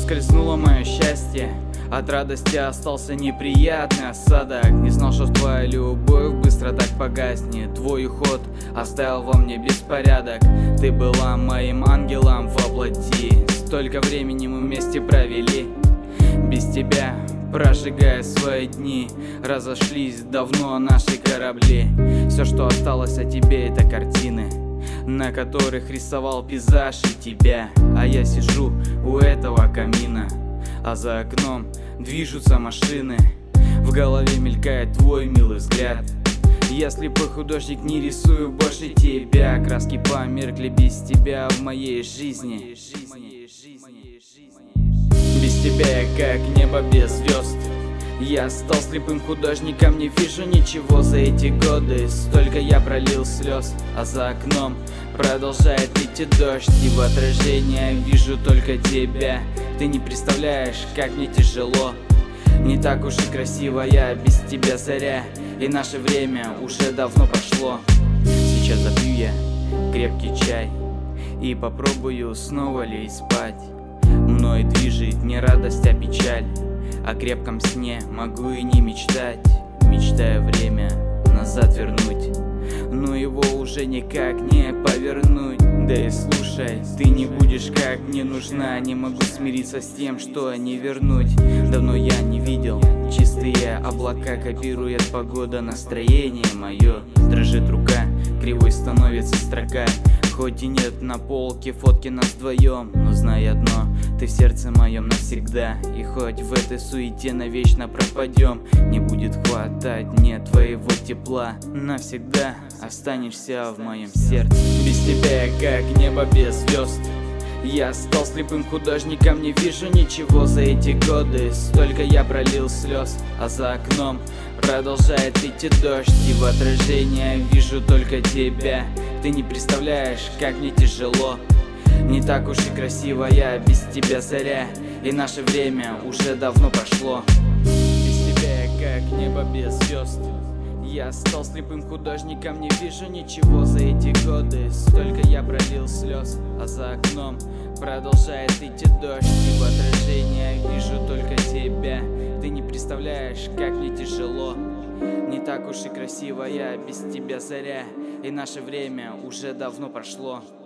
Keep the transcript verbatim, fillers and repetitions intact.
Ускользнуло мое счастье, от радости остался неприятный осадок. Не знал, что твоя любовь быстро так погаснет. Твой уход оставил во мне беспорядок. Ты была моим ангелом во плоти. Столько времени мы вместе провели, без тебя прожигая свои дни. Разошлись давно наши корабли. Все, что осталось от тебе, это картины, на которых рисовал пейзаж и тебя. А я сижу у этого камина, а за окном движутся машины. В голове мелькает твой милый взгляд. Я слепой художник, не рисую больше тебя. Краски померкли без тебя в моей жизни. Без тебя я как небо без звезд. Я стал слепым художником, не вижу ничего за эти годы. Столько я пролил слез, а за окном продолжает идти дождь. И в отражении вижу только тебя. Ты не представляешь, как мне тяжело. Не так уж и красиво я без тебя заря. И наше время уже давно прошло. Сейчас запью я крепкий чай и попробую снова лечь спать. Мной движет не радость, а печаль. О крепком сне могу и не мечтать, мечтая время назад вернуть, но его уже никак не повернуть. Да и слушай, ты не будешь как мне нужна. Не могу смириться с тем, что не вернуть. Давно я не видел чистые облака. Копирует погода настроение мое. Дрожит рука, кривой становится строка. Хоть и нет на полке фотки нас вдвоем, но знай одно, ты в сердце моем навсегда. И хоть в этой суете навечно пропадем, не будет хватать мне твоего тепла. Навсегда останешься в моем сердце. Без тебя я как небо без звезд. Я стал слепым художником, не вижу ничего за эти годы. Столько я пролил слез, а за окном продолжает идти дождь. И в отражении вижу только тебя. Ты не представляешь, как мне тяжело. Не так уж и красиво я без тебя заря. И наше время уже давно прошло. Без тебя я как небо без звезд. Я стал слепым художником, не вижу ничего за эти годы. Столько я пролил слез, а за окном продолжает идти дождь. И в отражении вижу только тебя. Ты не представляешь, как мне тяжело. Не так уж и красиво я без тебя заря. И наше время уже давно прошло.